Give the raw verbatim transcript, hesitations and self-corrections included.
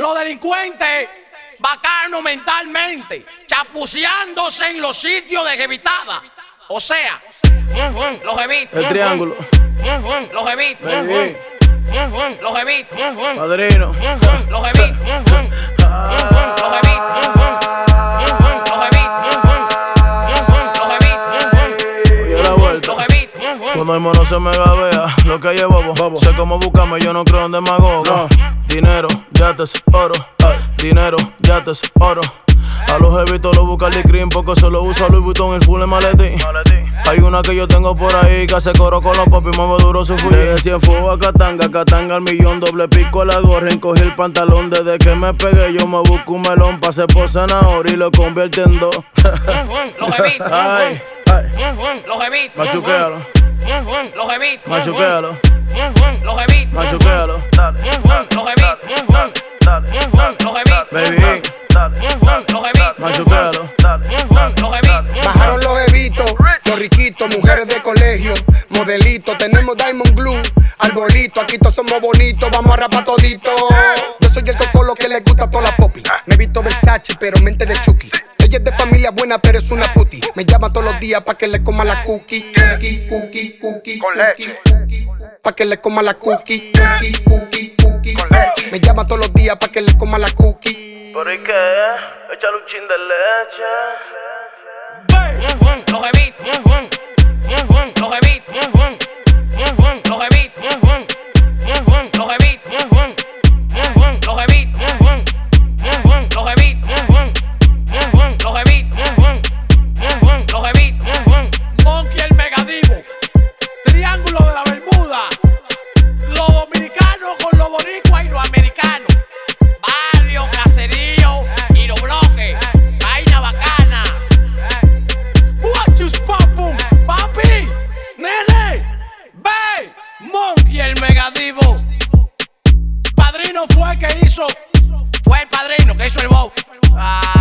Los delincuentes bacanos mentalmente, chapuceándose en los sitios de jevitada. O sea, los jevitos. El triángulo. Los jevitos. Los jevitos. Padrino. Los jevitos. Los jevitos. Cuando el mono se me gabea, lo que llevo bobo. Sé cómo buscarme, yo no creo en demagogo. No. Dinero, yates, oro. Ay. Dinero, yates, oro. A los jevitos los busca el cream porque solo usa Louis Vuitton el full en maletín. Hay una que yo tengo por ahí que hace coro con los popis, más duro su fui. De cien fuego a Catanga, Catanga al millón, doble pico a la gorra, encogí el pantalón. Desde que me pegué yo me busco un melón, pasé por zanahoria y lo convierte en dos. Los jevitos. Ay, ay. Los jevitos. Machuquéalo. Los jevitos. Machuquéalo. Los jevitos. Machuquéalo. Los jevitos. Los jevitos. Baby. Los jevitos. Machuquéalo. Los jevitos. Bajaron los jevitos, los riquitos, mujeres de colegio, modelitos. Tenemos Diamond Glue, arbolito. Aquí todos somos bonitos, vamos a rapar todito. Yo soy el cocolo que le gusta a toda la popi. Me he visto Versace, pero mente de Chucky. Ella es de familia buena, pero es una puti. Me llama todos los días pa' que le coma la cookie. Cookie, cookie, cookie, cookie, cookie. Pa' que le coma la cookie. Cookie, cookie, cookie. Me llama todos los días pa' que le coma la cookie. ¿Por ahí qué? Échale un chin de leche. Los jevitos. Los jevitos. Los jevitos. Los jevitos. Los jevitos. Los jevitos. Los jevitos. Los jevitos. Monkey el megadivo. Triángulo de la Bermuda. Los dominicanos con los boricuas y los americanos. Barrio, caserío y los bloques. Vaina bacana. Guachus papum, papi, nene, ve. Monkey el megadivo. Padrino fue el que hizo. Fue el padrino que hizo el bow. Ah.